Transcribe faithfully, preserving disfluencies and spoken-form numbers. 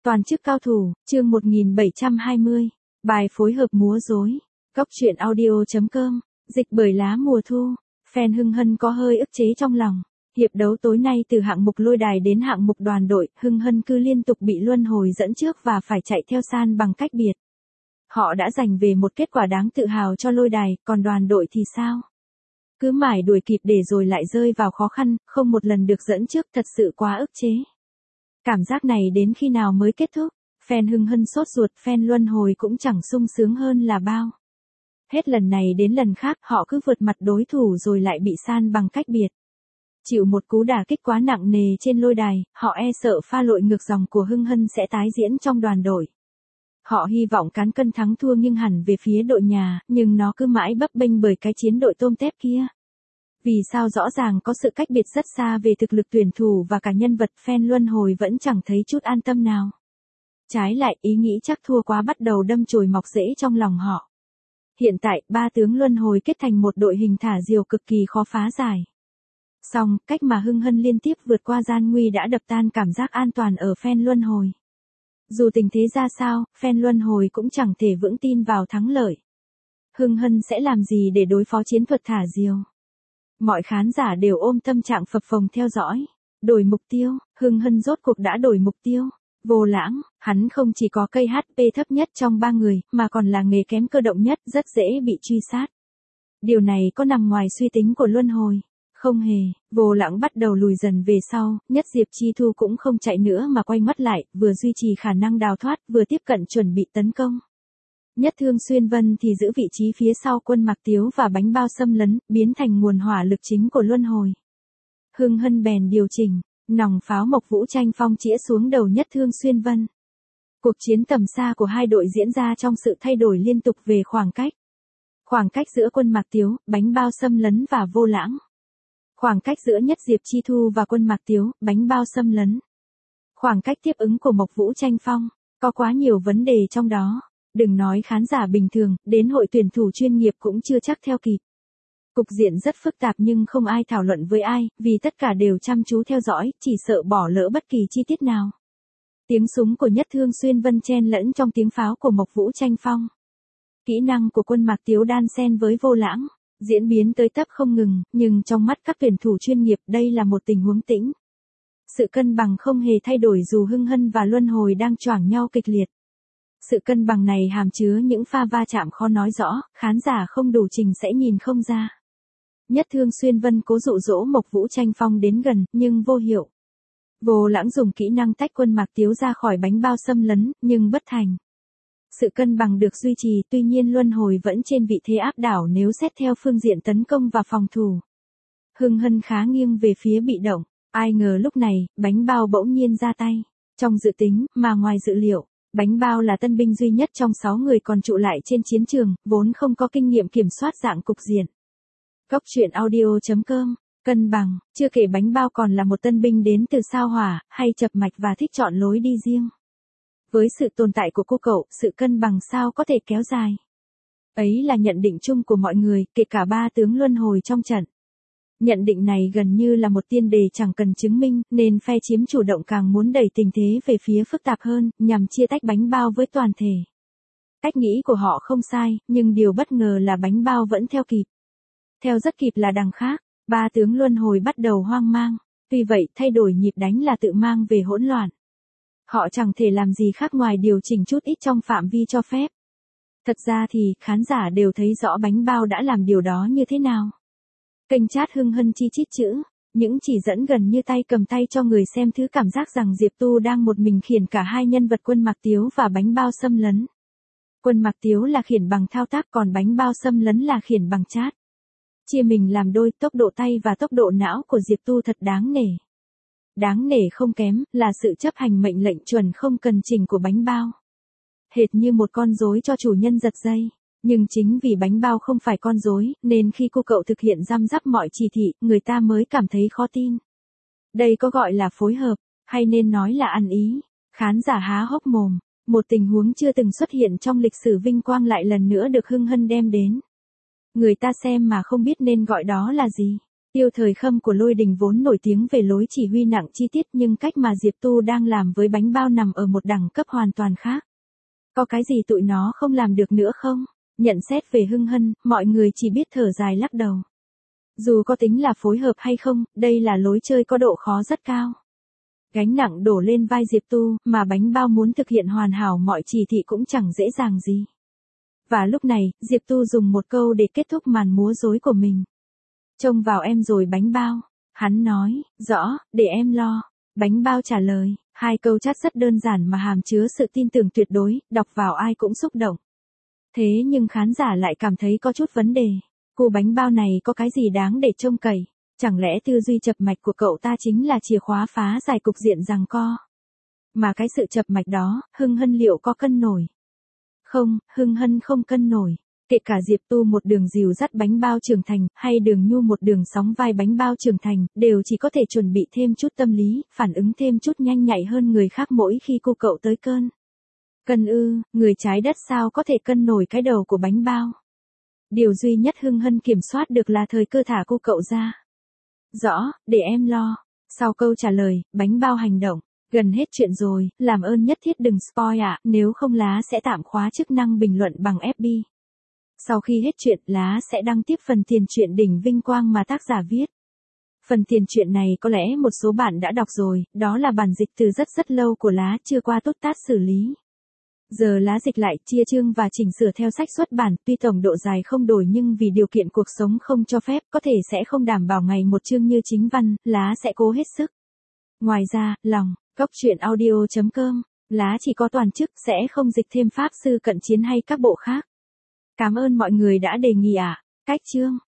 Toàn chức cao thủ, chương một nghìn bảy trăm hai mươi. Bài phối hợp múa rối. Góc truyện audio chấm com. Dịch bởi lá mùa thu. Fan Hưng Hân có hơi ức chế trong lòng. Hiệp đấu tối nay từ hạng mục lôi đài đến hạng mục đoàn đội, Hưng Hân cứ liên tục bị luân hồi dẫn trước và phải chạy theo san bằng cách biệt. Họ đã giành về một kết quả đáng tự hào cho lôi đài, còn đoàn đội thì sao? Cứ mãi đuổi kịp để rồi lại rơi vào khó khăn, không một lần được dẫn trước, thật sự quá ức chế. Cảm giác này đến khi nào mới kết thúc? Fan Hưng Hân sốt ruột, fan luân hồi cũng chẳng sung sướng hơn là bao. Hết lần này đến lần khác họ cứ vượt mặt đối thủ rồi lại bị san bằng cách biệt. Chịu một cú đả kích quá nặng nề trên lôi đài, họ e sợ pha lội ngược dòng của Hưng Hân sẽ tái diễn trong đoàn đội. Họ hy vọng cán cân thắng thua nghiêng hẳn về phía đội nhà, nhưng nó cứ mãi bấp bênh bởi cái chiến đội tôm tép kia. Vì sao rõ ràng có sự cách biệt rất xa về thực lực tuyển thủ và cả nhân vật, fan luân hồi vẫn chẳng thấy chút an tâm nào. Trái lại, ý nghĩ chắc thua quá bắt đầu đâm chồi mọc rễ trong lòng họ. Hiện tại, ba tướng luân hồi kết thành một đội hình thả diều cực kỳ khó phá giải. Song, cách mà Hưng Hân liên tiếp vượt qua gian nguy đã đập tan cảm giác an toàn ở fan luân hồi. Dù tình thế ra sao, fan luân hồi cũng chẳng thể vững tin vào thắng lợi. Hưng Hân sẽ làm gì để đối phó chiến thuật thả diều? Mọi khán giả đều ôm tâm trạng phập phồng theo dõi. Đổi mục tiêu, Hưng Hân rốt cuộc đã đổi mục tiêu. Vô Lãng, hắn không chỉ có cây hát pê thấp nhất trong ba người, mà còn là nghề kém cơ động nhất, rất dễ bị truy sát. Điều này có nằm ngoài suy tính của luân hồi? Không hề, Vô Lãng bắt đầu lùi dần về sau, Nhất Diệp Chi Thu cũng không chạy nữa mà quay mắt lại, vừa duy trì khả năng đào thoát, vừa tiếp cận chuẩn bị tấn công. Nhất Thương Xuyên Vân thì giữ vị trí phía sau Quân Mạc Tiếu và bánh bao xâm lấn, biến thành nguồn hỏa lực chính của luân hồi. Hưng Hân bèn điều chỉnh, nòng pháo Mộc Vũ Tranh Phong chĩa xuống đầu Nhất Thương Xuyên Vân. Cuộc chiến tầm xa của hai đội diễn ra trong sự thay đổi liên tục về khoảng cách. Khoảng cách giữa Quân Mạc Tiếu, bánh bao xâm lấn và Vô Lãng. Khoảng cách giữa Nhất Diệp Chi Thu và Quân Mạc Tiếu, bánh bao xâm lấn. Khoảng cách tiếp ứng của Mộc Vũ Tranh Phong, có quá nhiều vấn đề trong đó. Đừng nói khán giả bình thường, đến hội tuyển thủ chuyên nghiệp cũng chưa chắc theo kịp. Cục diện rất phức tạp nhưng không ai thảo luận với ai, vì tất cả đều chăm chú theo dõi, chỉ sợ bỏ lỡ bất kỳ chi tiết nào. Tiếng súng của Nhất Thương Xuyên Vân chen lẫn trong tiếng pháo của Mộc Vũ Tranh Phong. Kỹ năng của Quân Mạc Tiếu đan xen với Vô Lãng, diễn biến tới tấp không ngừng, nhưng trong mắt các tuyển thủ chuyên nghiệp đây là một tình huống tĩnh. Sự cân bằng không hề thay đổi dù Hưng Hân và luân hồi đang choảng nhau kịch liệt. Sự cân bằng này hàm chứa những pha va chạm khó nói rõ, khán giả không đủ trình sẽ nhìn không ra. Nhất Thương Xuyên Vân cố dụ dỗ Mộc Vũ Tranh Phong đến gần, nhưng vô hiệu. Vô Lãng dùng kỹ năng tách Quân Mạc Tiếu ra khỏi bánh bao xâm lấn, nhưng bất thành. Sự cân bằng được duy trì, tuy nhiên luân hồi vẫn trên vị thế áp đảo nếu xét theo phương diện tấn công và phòng thủ. Hưng Hân khá nghiêng về phía bị động, ai ngờ lúc này, bánh bao bỗng nhiên ra tay. Trong dự tính, mà ngoài dự liệu. Bánh bao là tân binh duy nhất trong sáu người còn trụ lại trên chiến trường, vốn không có kinh nghiệm kiểm soát dạng cục diện. Góc truyện audio chấm com, cân bằng, chưa kể bánh bao còn là một tân binh đến từ sao hỏa, hay chập mạch và thích chọn lối đi riêng. Với sự tồn tại của cô cậu, sự cân bằng sao có thể kéo dài. Ấy là nhận định chung của mọi người, kể cả ba tướng luân hồi trong trận. Nhận định này gần như là một tiên đề chẳng cần chứng minh, nên phe chiếm chủ động càng muốn đẩy tình thế về phía phức tạp hơn, nhằm chia tách bánh bao với toàn thể. Cách nghĩ của họ không sai, nhưng điều bất ngờ là bánh bao vẫn theo kịp. Theo rất kịp là đằng khác, ba tướng luân hồi bắt đầu hoang mang. Tuy vậy, thay đổi nhịp đánh là tự mang về hỗn loạn. Họ chẳng thể làm gì khác ngoài điều chỉnh chút ít trong phạm vi cho phép. Thật ra thì, khán giả đều thấy rõ bánh bao đã làm điều đó như thế nào. Kênh chat Hưng Hân chi chít chữ, những chỉ dẫn gần như tay cầm tay cho người xem thứ cảm giác rằng Diệp Tu đang một mình khiển cả hai nhân vật Quân Mạc Tiếu và bánh bao xâm lấn. Quân Mạc Tiếu là khiển bằng thao tác còn bánh bao xâm lấn là khiển bằng chat. Chia mình làm đôi, tốc độ tay và tốc độ não của Diệp Tu thật đáng nể. Đáng nể không kém, là sự chấp hành mệnh lệnh chuẩn không cần chỉnh của bánh bao. Hệt như một con rối cho chủ nhân giật dây. Nhưng chính vì bánh bao không phải con rối, nên khi cô cậu thực hiện răm rắp mọi chỉ thị, người ta mới cảm thấy khó tin. Đây có gọi là phối hợp, hay nên nói là ăn ý. Khán giả há hốc mồm, một tình huống chưa từng xuất hiện trong lịch sử vinh quang lại lần nữa được Hưng Hân đem đến. Người ta xem mà không biết nên gọi đó là gì. Tiêu Thời Khâm của Lôi Đình vốn nổi tiếng về lối chỉ huy nặng chi tiết, nhưng cách mà Diệp Tu đang làm với bánh bao nằm ở một đẳng cấp hoàn toàn khác. Có cái gì tụi nó không làm được nữa không? Nhận xét về Hưng Hân, mọi người chỉ biết thở dài lắc đầu. Dù có tính là phối hợp hay không, đây là lối chơi có độ khó rất cao. Gánh nặng đổ lên vai Diệp Tu, mà bánh bao muốn thực hiện hoàn hảo mọi chỉ thị cũng chẳng dễ dàng gì. Và lúc này, Diệp Tu dùng một câu để kết thúc màn múa rối của mình. Trông vào em rồi bánh bao. Hắn nói, rõ, để em lo. Bánh bao trả lời, hai câu chat rất đơn giản mà hàm chứa sự tin tưởng tuyệt đối, đọc vào ai cũng xúc động. Thế nhưng khán giả lại cảm thấy có chút vấn đề. Cô bánh bao này có cái gì đáng để trông cậy? Chẳng lẽ tư duy chập mạch của cậu ta chính là chìa khóa phá giải cục diện giằng co? Mà cái sự chập mạch đó, Hưng Hân liệu có cân nổi? Không, Hưng Hân không cân nổi. Kể cả Diệp Tu một đường dìu dắt bánh bao trưởng thành, hay Đường Nhu một đường sóng vai bánh bao trưởng thành, đều chỉ có thể chuẩn bị thêm chút tâm lý, phản ứng thêm chút nhanh nhạy hơn người khác mỗi khi cô cậu tới cơn. Cân ư, người trái đất sao có thể cân nổi cái đầu của bánh bao? Điều duy nhất Hưng Hân kiểm soát được là thời cơ thả cô cậu ra. Rõ, để em lo. Sau câu trả lời, bánh bao hành động. Gần hết chuyện rồi, làm ơn nhất thiết đừng spoil ạ, nếu không Lá sẽ tạm khóa chức năng bình luận bằng ép bê. Sau khi hết chuyện, Lá sẽ đăng tiếp phần tiền truyện đỉnh vinh quang mà tác giả viết. Phần tiền truyện này có lẽ một số bạn đã đọc rồi, đó là bản dịch từ rất rất lâu của Lá chưa qua tốt tát xử lý. Giờ Lá dịch lại, chia chương và chỉnh sửa theo sách xuất bản, tuy tổng độ dài không đổi nhưng vì điều kiện cuộc sống không cho phép, có thể sẽ không đảm bảo ngày một chương như chính văn, Lá sẽ cố hết sức. Ngoài ra, lòng, góc truyện audio chấm com, Lá chỉ có toàn chức, sẽ không dịch thêm Pháp Sư Cận Chiến hay các bộ khác. Cảm ơn mọi người đã đề nghị ạ. À. Cách chương